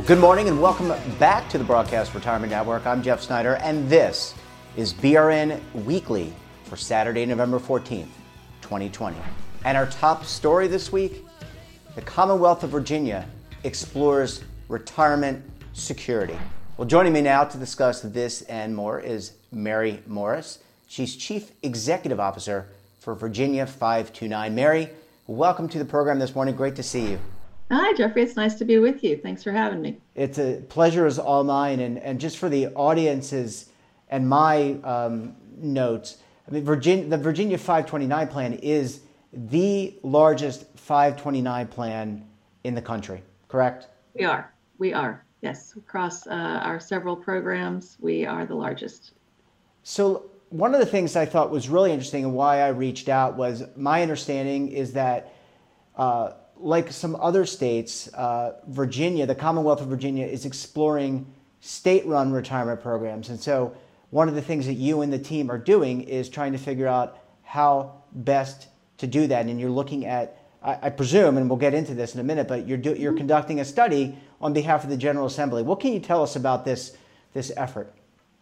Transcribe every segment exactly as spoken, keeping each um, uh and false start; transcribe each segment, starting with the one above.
Good morning and welcome back to the Broadcast Retirement Network. I'm Jeff Snyder, and this is B R N Weekly for Saturday, November fourteenth, twenty twenty. And our top story this week, the Commonwealth of Virginia explores retirement security. Well, joining me now to discuss this and more is Mary Morris. She's Chief Executive Officer for Virginia five two nine. Mary, welcome to the program this morning. Great to see you. Hi, Jeffrey. It's nice to be with you. Thanks for having me. It's a pleasure is all mine. And, and just for the audiences and my um, notes, I mean, Virginia, the Virginia five twenty-nine plan is the largest five twenty-nine plan in the country, correct? We are. We are. Yes. Across uh, our several programs, we are the largest. So one of the things I thought was really interesting and why I reached out was my understanding is that uh, like some other states, uh, Virginia, the Commonwealth of Virginia, is exploring state-run retirement programs. And so one of the things that you and the team are doing is trying to figure out how best to do that. And you're looking at, I, I presume, and we'll get into this in a minute, but you're do, you're conducting a study on behalf of the General Assembly. What can you tell us about this this effort?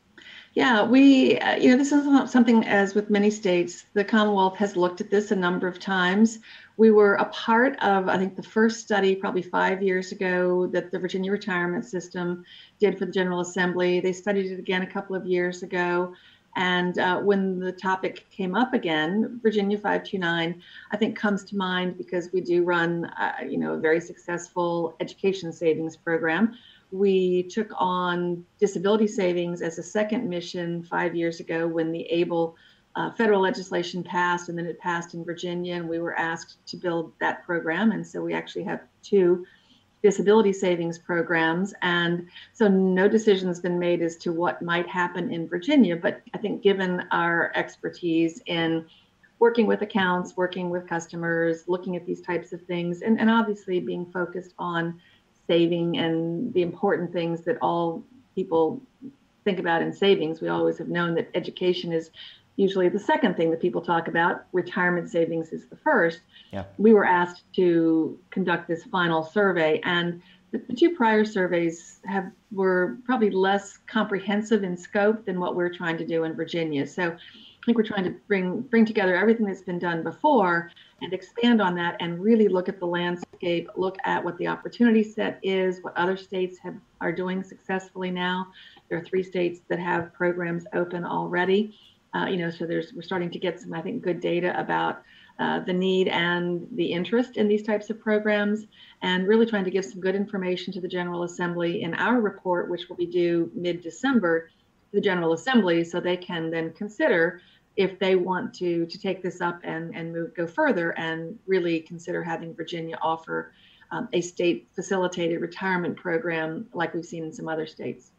Yeah, we, uh, you know, this is not something, as with many states, the Commonwealth has looked at this a number of times. We were a part of, I think, the first study probably five years ago that the Virginia Retirement System did for the General Assembly. They studied it again a couple of years ago. And uh, when the topic came up again, Virginia five two nine, I think, comes to mind because we do run, uh, you know, a very successful education savings program. We took on disability savings as a second mission five years ago when the ABLE uh, federal legislation passed, and then it passed in Virginia, and we were asked to build that program. And so we actually have two disability savings programs. And so no decision has been made as to what might happen in Virginia. But I think given our expertise in working with accounts, working with customers, looking at these types of things, and, and obviously being focused on saving and the important things that all people think about in savings. We always have known that education is usually the second thing that people talk about. Retirement savings is the first. Yeah. We were asked to conduct this final survey, and the, the two prior surveys have were probably less comprehensive in scope than what we're trying to do in Virginia. So I think we're trying to bring bring together everything that's been done before and expand on that and really look at the landscape, look at what the opportunity set is, what other states have are doing successfully now. There are three states that have programs open already. Uh, you know, so there's we're starting to get some, I think, good data about uh, the need and the interest in these types of programs, and really trying to give some good information to the General Assembly in our report, which will be due mid-December, to the General Assembly, so they can then consider if they want to to take this up and, and move go further and really consider having Virginia offer um, a state facilitated retirement program like we've seen in some other states.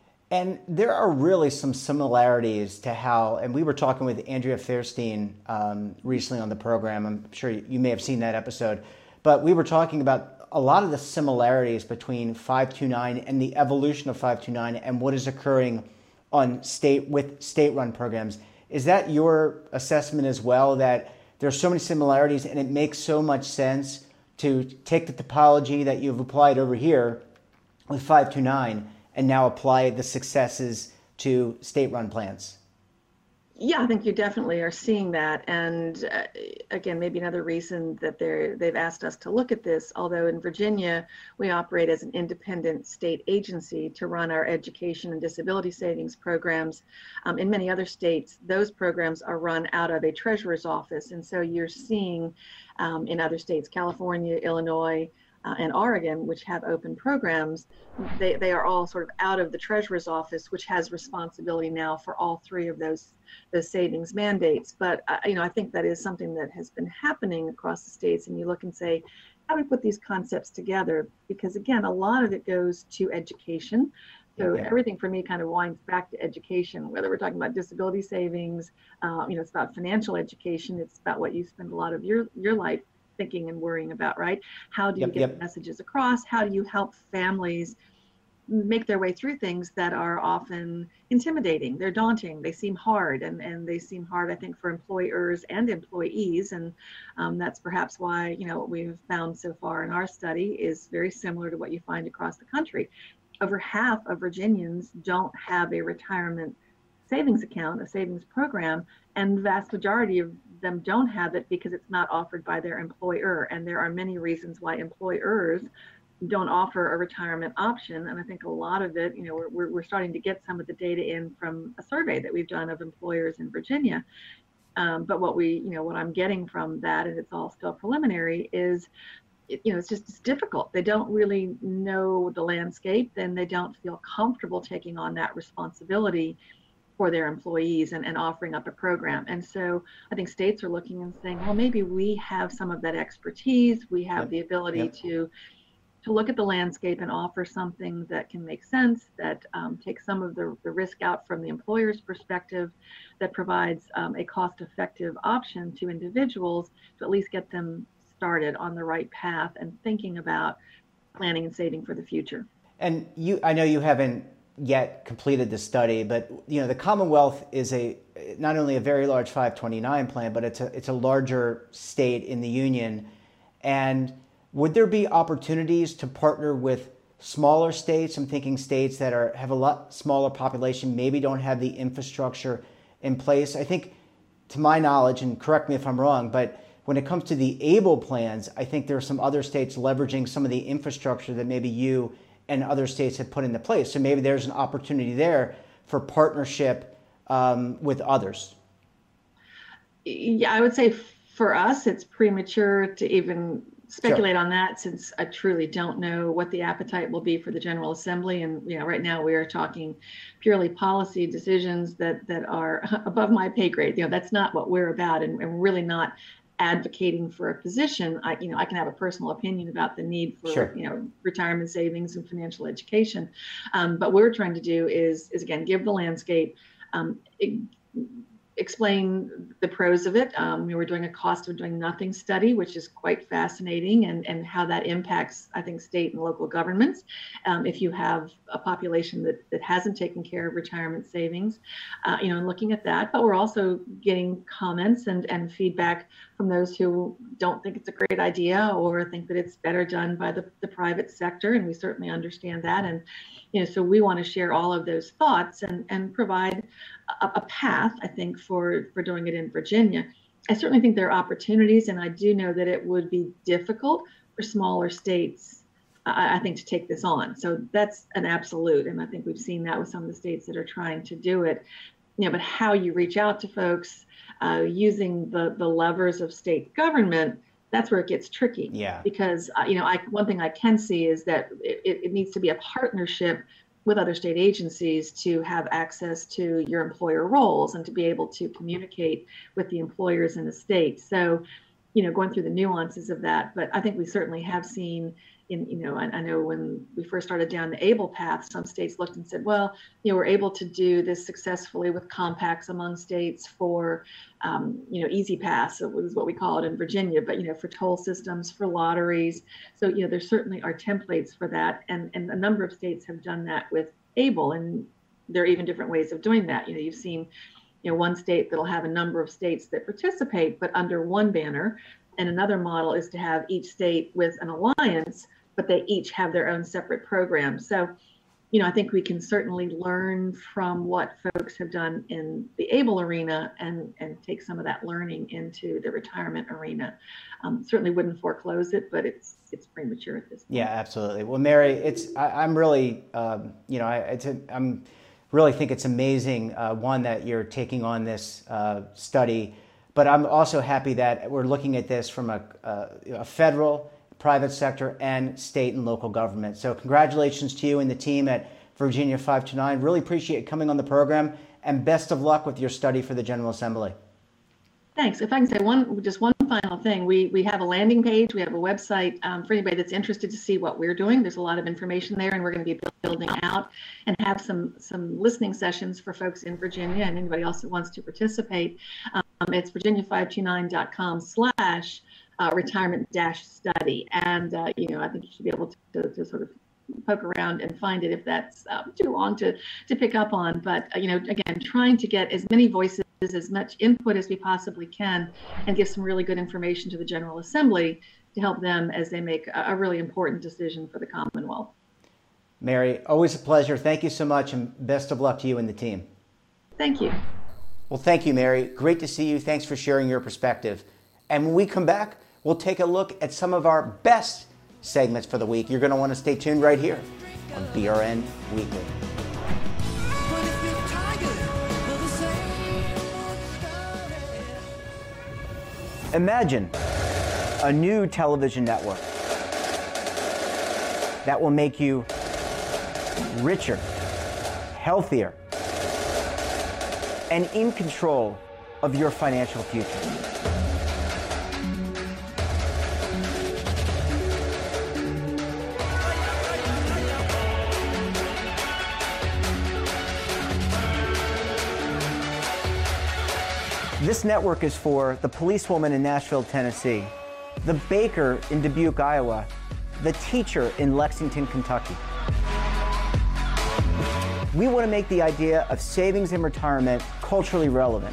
And there are really some similarities to how, and we were talking with Andrea Fairstein um, recently on the program. I'm sure you may have seen that episode, but we were talking about a lot of the similarities between five two nine and the evolution of five two nine and what is occurring on state with state-run programs. Is that your assessment as well, that there's so many similarities and it makes so much sense to take the topology that you've applied over here with five two nine and now apply the successes to state-run plans? Yeah, I think you definitely are seeing that. And uh, again, maybe another reason that they're, they've asked us to look at this, although in Virginia, we operate as an independent state agency to run our education and disability savings programs. Um, in many other states, those programs are run out of a treasurer's office. And so you're seeing um, in other states, California, Illinois, Uh, and Oregon, which have open programs, they, they are all sort of out of the treasurer's office, which has responsibility now for all three of those those savings mandates. But uh, you know, I think that is something that has been happening across the states. And you look and say, how do we put these concepts together? Because again, a lot of it goes to education. So Yeah. everything for me kind of winds back to education, whether we're talking about disability savings, uh, you know, it's about financial education. It's about what you spend a lot of your your life thinking and worrying about, right? How do you Yep, get yep. the messages across? How do you help families make their way through things that are often intimidating. They're daunting. They seem hard, and, and they seem hard, I think, for employers and employees. And um, that's perhaps why, you know, what we've found so far in our study is very similar to what you find across the country. Over half of Virginians don't have a retirement savings account, a savings program, and the vast majority of them don't have it because it's not offered by their employer. And there are many reasons why employers don't offer a retirement option. And I think a lot of it, you know, we're, we're starting to get some of the data in from a survey that we've done of employers in Virginia. Um, but what we, you know, what I'm getting from that, and it's all still preliminary, is, you know, it's just it's difficult. They don't really know the landscape, and they don't feel comfortable taking on that responsibility for their employees and, and offering up a program. And so I think states are looking and saying, well, maybe we have some of that expertise. We have yep. the ability yep. to to look at the landscape and offer something that can make sense, that um, takes some of the, the risk out from the employer's perspective, that provides um, a cost-effective option to individuals to at least get them started on the right path and thinking about planning and saving for the future. And you, I know you haven't yet completed the study, but you know the Commonwealth is a not only a very large five twenty-nine plan, but it's a it's a larger state in the union. And would there be opportunities to partner with smaller states? I'm thinking states that are have a lot smaller population, maybe don't have the infrastructure in place. I think, to my knowledge, and correct me if I'm wrong, but when it comes to the ABLE plans, I think there are some other states leveraging some of the infrastructure that maybe you and other states have put into place. So maybe there's an opportunity there for partnership um, with others. Yeah, I would say for us, it's premature to even speculate sure. on that, since I truly don't know what the appetite will be for the General Assembly. And you know, right now we are talking purely policy decisions that that are above my pay grade. You know, that's not what we're about, and, and really not advocating for a position. I, you know, I can have a personal opinion about the need for, sure. you know, retirement savings and financial education. Um, but what we're trying to do is, is again, give the landscape, um, it, explain the pros of it. Um, we were doing a cost of doing nothing study, which is quite fascinating, and, and how that impacts, I think, state and local governments. Um, if you have a population that, that hasn't taken care of retirement savings, uh, you know, and looking at that, but we're also getting comments and, and feedback from those who don't think it's a great idea or think that it's better done by the, the private sector. And we certainly understand that. And, you know, so we want to share all of those thoughts and, and provide a, a path, I think, for, for doing it in Virginia. I certainly think there are opportunities, and I do know that it would be difficult for smaller states, I, I think, to take this on. So that's an absolute. And I think we've seen that with some of the states that are trying to do it. You know, but how you reach out to folks uh, using the, the levers of state government, that's where it gets tricky. Yeah. Because, uh, you know, I, one thing I can see is that it, it needs to be a partnership with other state agencies to have access to your employer roles and to be able to communicate with the employers in the state. So, you know, going through the nuances of that, but I think we certainly have seen in, you know, I, I know when we first started down the ABLE path, some states looked and said, well, you know, we're able to do this successfully with compacts among states for, um, you know, Easy Pass, so is what we call it in Virginia, but, you know, for toll systems, for lotteries. So, you know, there certainly are templates for that. And, and a number of states have done that with ABLE, and there are even different ways of doing that. You know, you've seen, you know, one state that'll have a number of states that participate, but under one banner. And another model is to have each state with an alliance, but they each have their own separate programs. So, you know, I think we can certainly learn from what folks have done in the ABLE arena and, and take some of that learning into the retirement arena. Um, certainly wouldn't foreclose it, but it's it's premature at this point. Yeah, absolutely. Well, Mary, it's I, I'm really, um, you know, I, it's a, I'm really think it's amazing, uh, one, that you're taking on this uh, study, but I'm also happy that we're looking at this from a, a, a federal, private sector, and state and local government. So congratulations to you and the team at Virginia five two nine. Really appreciate coming on the program, and best of luck with your study for the General Assembly. Thanks. If I can say one, just one final thing, we we have a landing page, we have a website um, for anybody that's interested to see what we're doing. There's a lot of information there, and we're going to be building out and have some some listening sessions for folks in Virginia and anybody else that wants to participate. Um, it's virginia five two nine dot com slash Uh, retirement dash study. And, uh, you know, I think you should be able to, to, to sort of poke around and find it if that's um, too long to, to pick up on. But, uh, you know, again, trying to get as many voices, as much input as we possibly can, and give some really good information to the General Assembly to help them as they make a, a really important decision for the Commonwealth. Mary, always a pleasure. Thank you so much, and best of luck to you and the team. Thank you. Well, thank you, Mary. Great to see you. Thanks for sharing your perspective. And when we come back, we'll take a look at some of our best segments for the week. You're going to want to stay tuned right here on B R N Weekly. Imagine a new television network that will make you richer, healthier, and in control of your financial future. This network is for the policewoman in Nashville, Tennessee, the baker in Dubuque, Iowa, the teacher in Lexington, Kentucky. We want to make the idea of savings and retirement culturally relevant.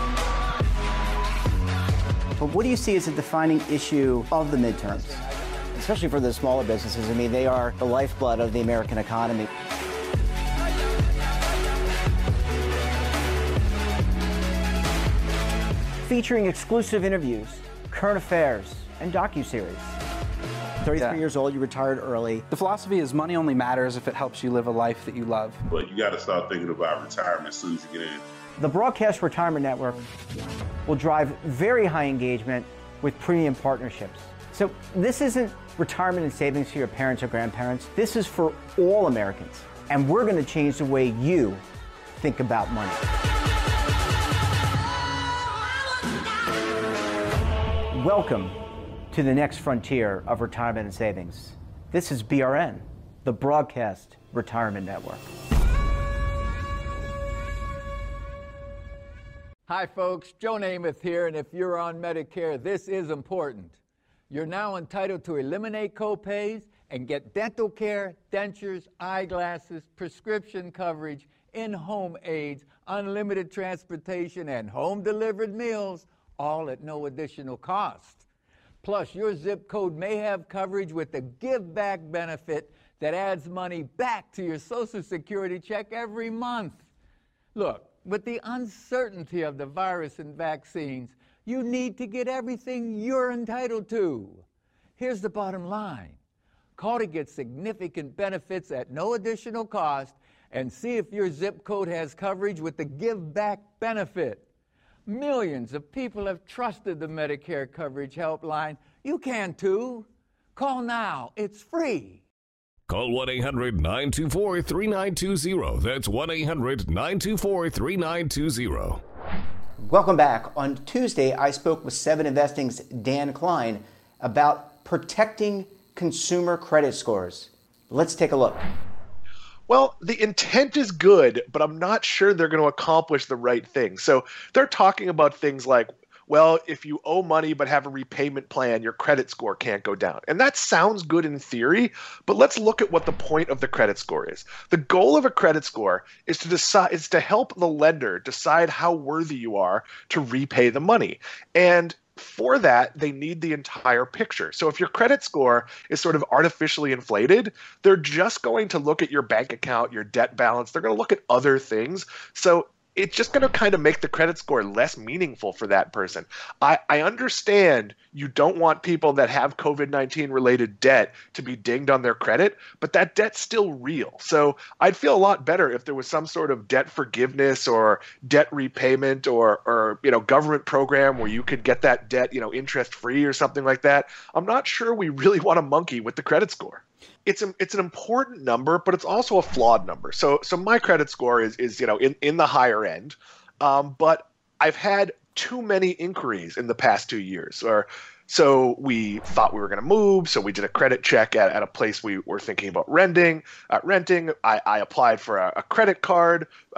But what do you see as a defining issue of the midterms, especially for the smaller businesses? I mean, they are the lifeblood of the American economy. Featuring exclusive interviews, current affairs, and docuseries. thirty-three yeah. years old, you retired early. The philosophy is money only matters if it helps you live a life that you love. But you got to start thinking about retirement as soon as you get in. The Broadcast Retirement Network will drive very high engagement with premium partnerships. So this isn't retirement and savings for your parents or grandparents. This is for all Americans. And we're going to change the way you think about money. Welcome to the next frontier of retirement and savings. This is B R N, the Broadcast Retirement Network. Hi folks, Joe Namath here, and if you're on Medicare, this is important. You're now entitled to eliminate copays and get dental care, dentures, eyeglasses, prescription coverage, in-home aids, unlimited transportation, and home-delivered meals, all at no additional cost. Plus, your zip code may have coverage with a give back benefit that adds money back to your Social Security check every month. Look, with the uncertainty of the virus and vaccines, you need to get everything you're entitled to. Here's the bottom line. Call to get significant benefits at no additional cost and see if your zip code has coverage with the give back benefit. Millions of people have trusted the Medicare Coverage Helpline. You can too. Call now. It's free. Call one eight hundred nine two four three nine two zero. That's one eight hundred nine two four three nine two zero. Welcome back. On Tuesday, I spoke with Seven Investing's Dan Klein about protecting consumer credit scores. Let's take a look. Well, the intent is good, but I'm not sure they're going to accomplish the right thing. So they're talking about things like, well, if you owe money but have a repayment plan, your credit score can't go down. And that sounds good in theory, but let's look at what the point of the credit score is. The goal of a credit score is to decide is to help the lender decide how worthy you are to repay the money. And for that, they need the entire picture. So if your credit score is sort of artificially inflated, they're just going to look at your bank account, your debt balance. They're going to look at other things. So it's just going to kind of make the credit score less meaningful for that person. I, I understand you don't want people that have COVID nineteen related debt to be dinged on their credit, but that debt's still real. So I'd feel a lot better if there was some sort of debt forgiveness or debt repayment or, or you know, government program where you could get that debt, you know, interest free or something like that. I'm not sure we really want to monkey with the credit score. It's a, it's an important number, but it's also a flawed number. So so my credit score is is you know in, in the higher end, um, but I've had too many inquiries in the past two years. Or so we thought we were going to move, so we did a credit check at, at a place we were thinking about renting. Uh, renting, I, I applied for a, a credit card. Uh,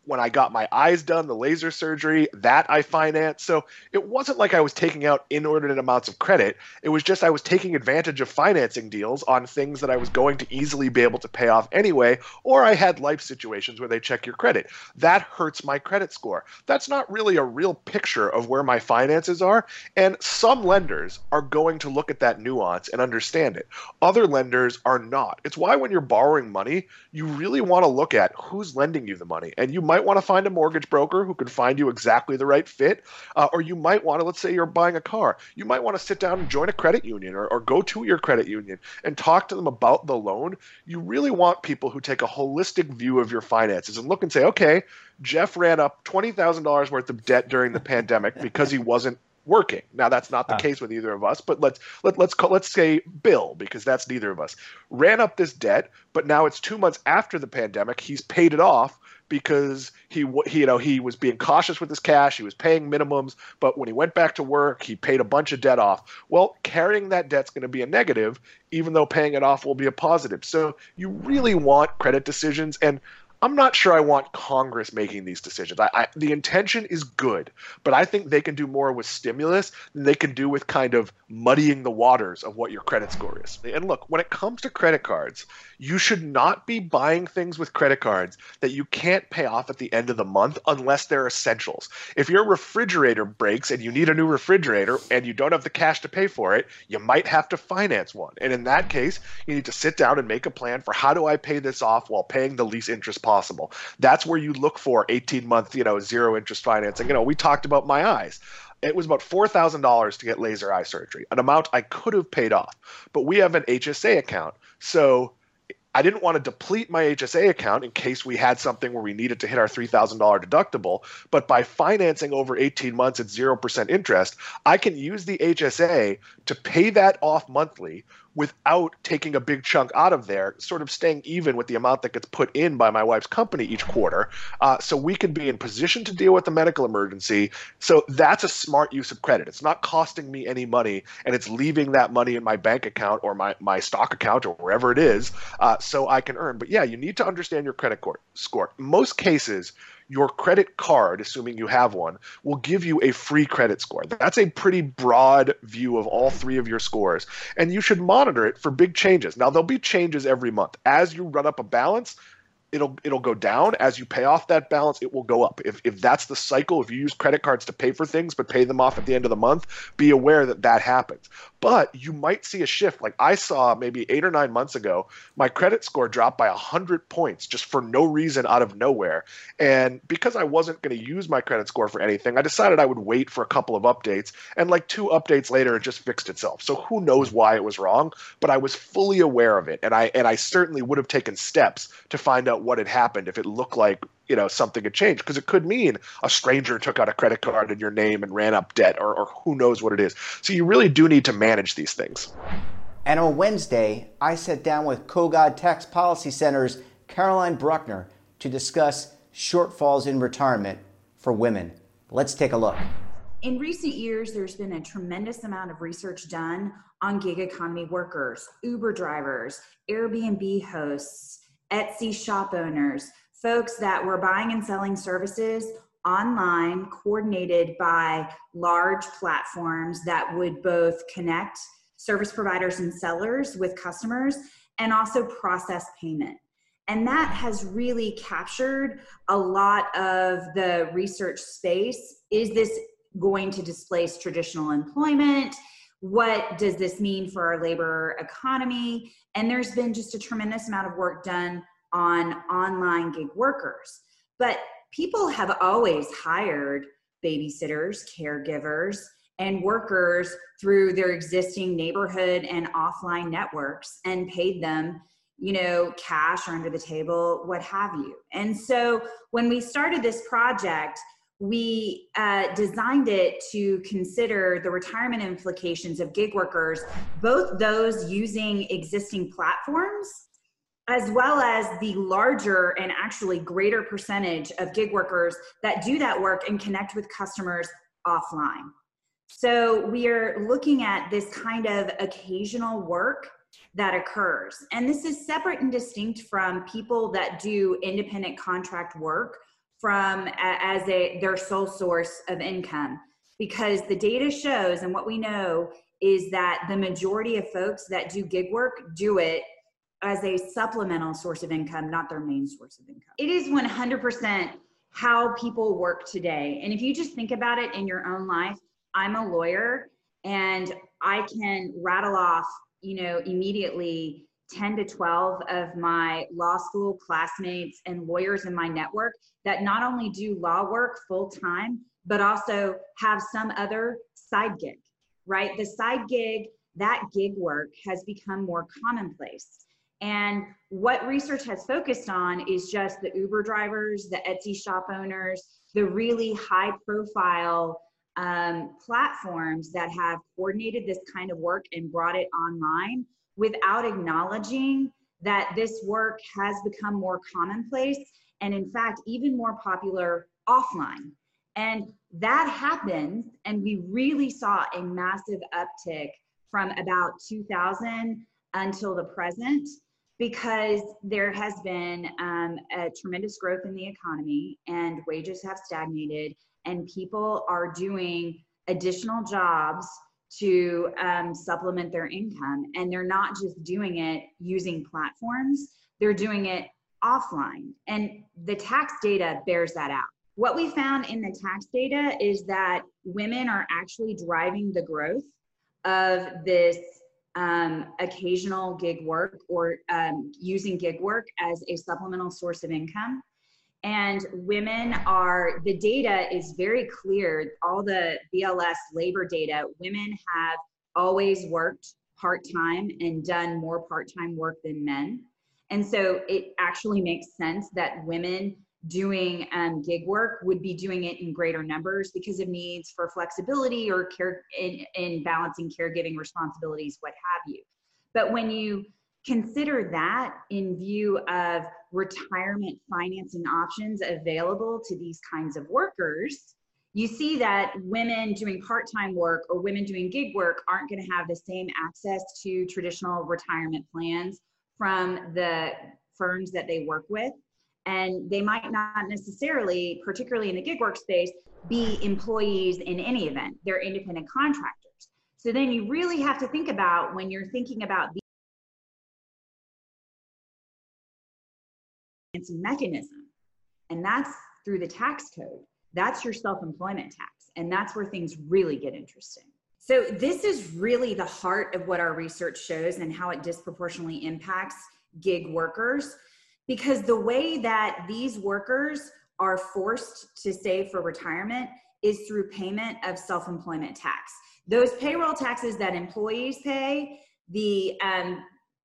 when I got my eyes done, the laser surgery, that I financed. So it wasn't like I was taking out inordinate amounts of credit. It was just I was taking advantage of financing deals on things that I was going to easily be able to pay off anyway, or I had life situations where they check your credit. That hurts my credit score. That's not really a real picture of where my finances are, and some lenders are going to look at that nuance and understand it. Other lenders are not. It's why when you're borrowing money, you really want to look at who's lending you the money, and you might want to find a mortgage broker who can find you exactly the right fit, uh, or you might want to, let's say you're buying a car, you might want to sit down and join a credit union or, or go to your credit union and talk to them about the loan. You really want people who take a holistic view of your finances and look and say, okay, Jeff ran up twenty thousand dollars worth of debt during the pandemic because he wasn't working. Now that's not the uh, case with either of us, but let's let, let's call, let's say Bill, because that's neither of us, ran up this debt, but now it's two months after the pandemic. He's paid it off because he, he you know he was being cautious with his cash. He was paying minimums, but when he went back to work, he paid a bunch of debt off. Well, carrying that debt's going to be a negative, even though paying it off will be a positive. So you really want credit decisions, and I'm not sure I want Congress making these decisions. I, I, the intention is good, but I think they can do more with stimulus than they can do with kind of muddying the waters of what your credit score is. And look, when it comes to credit cards, you should not be buying things with credit cards that you can't pay off at the end of the month unless they're essentials. If your refrigerator breaks and you need a new refrigerator and you don't have the cash to pay for it, you might have to finance one. And in that case, you need to sit down and make a plan for how do I pay this off while paying the least interest possible. Possible. That's where you look for eighteen month, you know, zero interest financing. You know, we talked about my eyes. It was about four thousand dollars to get laser eye surgery, an amount I could have paid off. But we have an H S A account. So I didn't want to deplete my H S A account in case we had something where we needed to hit our three thousand dollars deductible. But by financing over eighteen months at zero percent interest, I can use the H S A to pay that off monthly without taking a big chunk out of there, sort of staying even with the amount that gets put in by my wife's company each quarter. Uh, so we can be in position to deal with the medical emergency. So that's a smart use of credit. It's not costing me any money, and it's leaving that money in my bank account or my, my stock account or wherever it is, uh, so I can earn. But yeah, you need to understand your credit score. In most cases, your credit card, assuming you have one, will give you a free credit score. That's a pretty broad view of all three of your scores, and you should monitor it for big changes. Now, there'll be changes every month. As you run up a balance, it'll it'll go down. As you pay off that balance, it will go up. If if that's the cycle, if you use credit cards to pay for things but pay them off at the end of the month, be aware that that happens. But you might see a shift. Like I saw maybe eight or nine months ago, my credit score dropped by one hundred points just for no reason out of nowhere. And because I wasn't going to use my credit score for anything, I decided I would wait for a couple of updates. And like two updates later, it just fixed itself. So who knows why it was wrong, but I was fully aware of it. And I and I certainly would have taken steps to find out what had happened if it looked like, you know, something had changed, because it could mean a stranger took out a credit card in your name and ran up debt, or, or who knows what it is. So you really do need to manage these things. And on Wednesday, I sat down with Kogod Tax Policy Center's Caroline Bruckner to discuss shortfalls in retirement for women. Let's take a look. In recent years, there's been a tremendous amount of research done on gig economy workers, Uber drivers, Airbnb hosts, Etsy shop owners, folks that were buying and selling services online, coordinated by large platforms that would both connect service providers and sellers with customers and also process payment. And that has really captured a lot of the research space. Is this going to displace traditional employment? What does this mean for our labor economy? And there's been just a tremendous amount of work done on online gig workers. But people have always hired babysitters, caregivers, and workers through their existing neighborhood and offline networks and paid them, you know, cash or under the table, what have you. And so when we started this project, we uh, designed it to consider the retirement implications of gig workers, both those using existing platforms, as well as the larger and actually greater percentage of gig workers that do that work and connect with customers offline. So we are looking at this kind of occasional work that occurs. And this is separate and distinct from people that do independent contract work from as a their sole source of income, because the data shows, and what we know is that the majority of folks that do gig work do it as a supplemental source of income, not their main source of income. It is one hundred percent how people work today. And if you just think about it in your own life, I'm a lawyer and I can rattle off, you know, immediately ten to twelve of my law school classmates and lawyers in my network that not only do law work full time, but also have some other side gig, right? The side gig, that gig work has become more commonplace. And what research has focused on is just the Uber drivers, the Etsy shop owners, the really high profile um, platforms that have coordinated this kind of work and brought it online without acknowledging that this work has become more commonplace and in fact, even more popular offline. And that happened, and we really saw a massive uptick from about two thousand until the present, because there has been um, a tremendous growth in the economy and wages have stagnated and people are doing additional jobs to um, supplement their income. And they're not just doing it using platforms, they're doing it offline. And the tax data bears that out. What we found in the tax data is that women are actually driving the growth of this um, occasional gig work or um, using gig work as a supplemental source of income. And women are, the data is very clear, all the B L S labor data, women have always worked part-time and done more part-time work than men. And so it actually makes sense that women doing um, gig work would be doing it in greater numbers because of needs for flexibility or care in, in balancing caregiving responsibilities, what have you. But when you consider that in view of retirement financing options available to these kinds of workers, you see that women doing part-time work or women doing gig work aren't going to have the same access to traditional retirement plans from the firms that they work with. And they might not necessarily, particularly in the gig work space, be employees in any event. They're independent contractors. So then you really have to think about, when you're thinking about the mechanism, and that's through the tax code. That's your self-employment tax. And that's where things really get interesting. So this is really the heart of what our research shows and how it disproportionately impacts gig workers. Because the way that these workers are forced to save for retirement is through payment of self-employment tax. Those payroll taxes that employees pay, the um,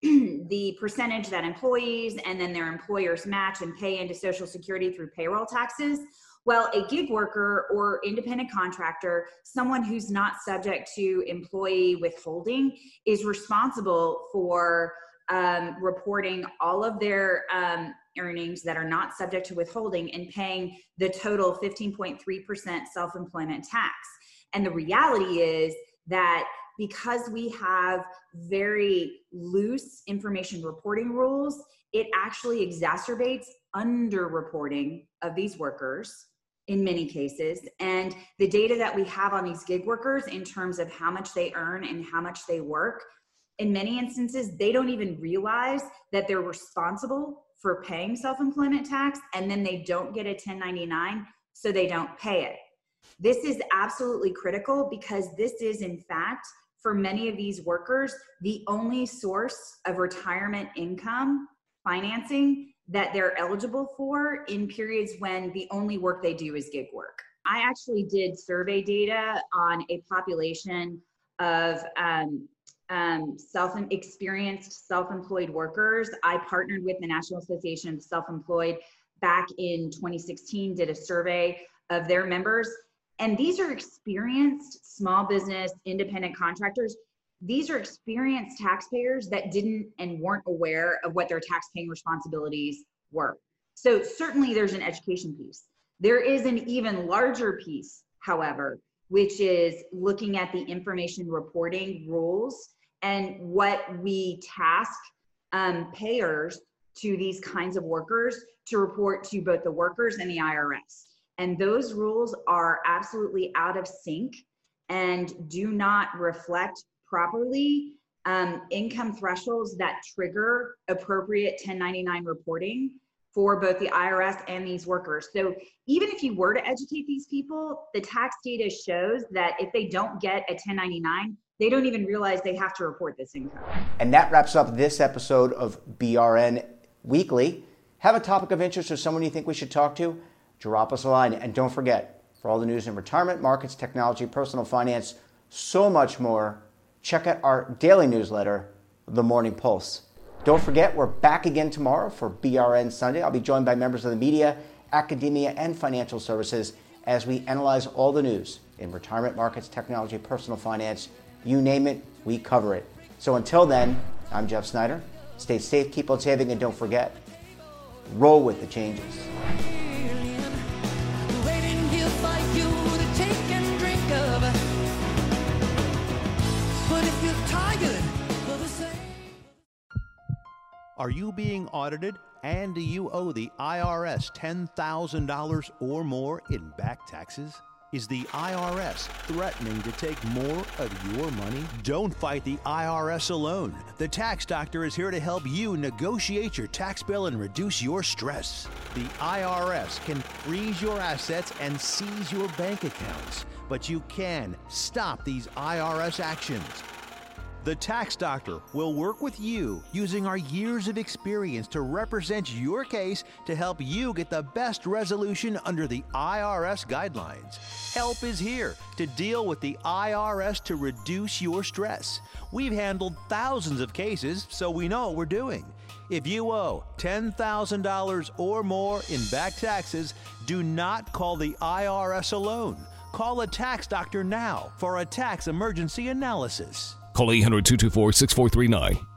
the percentage that employees and then their employers match and pay into Social Security through payroll taxes. Well, a gig worker or independent contractor, someone who's not subject to employee withholding, is responsible for Um, reporting all of their um, earnings that are not subject to withholding and paying the total fifteen point three percent self-employment tax. And the reality is that because we have very loose information reporting rules, it actually exacerbates underreporting of these workers in many cases. And the data that we have on these gig workers in terms of how much they earn and how much they work, in many instances, they don't even realize that they're responsible for paying self-employment tax, and then they don't get a ten ninety-nine, so they don't pay it. This is absolutely critical because this is, in fact, for many of these workers, the only source of retirement income financing that they're eligible for in periods when the only work they do is gig work. I actually did survey data on a population of um, Um, self-experienced self-employed workers. I partnered with the National Association of Self-Employed back in twenty sixteen, did a survey of their members. And these are experienced small business, independent contractors. These are experienced taxpayers that didn't and weren't aware of what their tax-paying responsibilities were. So certainly there's an education piece. There is an even larger piece, however, which is looking at the information reporting rules and what we task um, payers to these kinds of workers to report to both the workers and the I R S. And those rules are absolutely out of sync and do not reflect properly um, income thresholds that trigger appropriate ten ninety-nine reporting for both the I R S and these workers. So even if you were to educate these people, the tax data shows that if they don't get a ten ninety-nine, they don't even realize they have to report this income. And that wraps up this episode of B R N Weekly. Have a topic of interest or someone you think we should talk to? Drop us a line. And don't forget, for all the news in retirement, markets, technology, personal finance, so much more, check out our daily newsletter, The Morning Pulse. Don't forget, we're back again tomorrow for B R N Sunday. I'll be joined by members of the media, academia, and financial services as we analyze all the news in retirement, markets, technology, personal finance. You name it, we cover it. So until then, I'm Jeff Snyder. Stay safe, keep on saving, and don't forget, roll with the changes. Are you being audited and do you owe the I R S ten thousand dollars or more in back taxes? Is the I R S threatening to take more of your money? Don't fight the I R S alone. The Tax Doctor is here to help you negotiate your tax bill and reduce your stress. The I R S can freeze your assets and seize your bank accounts, but you can stop these I R S actions. The Tax Doctor will work with you using our years of experience to represent your case to help you get the best resolution under the I R S guidelines. Help is here to deal with the I R S to reduce your stress. We've handled thousands of cases, so we know what we're doing. If you owe ten thousand dollars or more in back taxes, do not call the I R S alone. Call a Tax Doctor now for a tax emergency analysis. Call eight hundred, two two four, six four three nine.